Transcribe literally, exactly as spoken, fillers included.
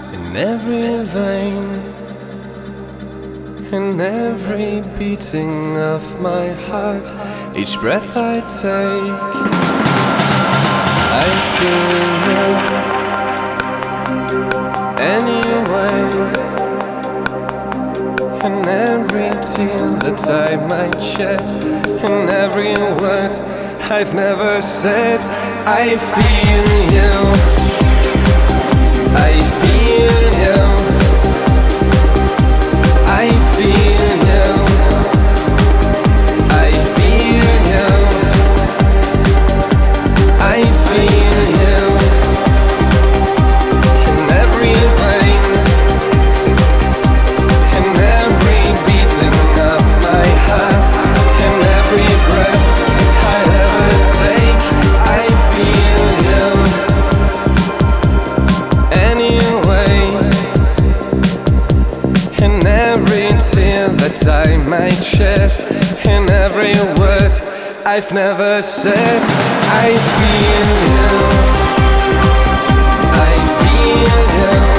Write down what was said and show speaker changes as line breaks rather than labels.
in every vein, in every beating of my heart, each breath I take, I feel you anyway. In every tear that I might shed, in every word I've never said, I feel you, I feel you, I feel you, I feel you, I feel you, in every vein, in every beating of my heart, in every breath I ever take, I feel you anyway. In every tear that I might shed, in every word I've never said, I feel you, I feel you.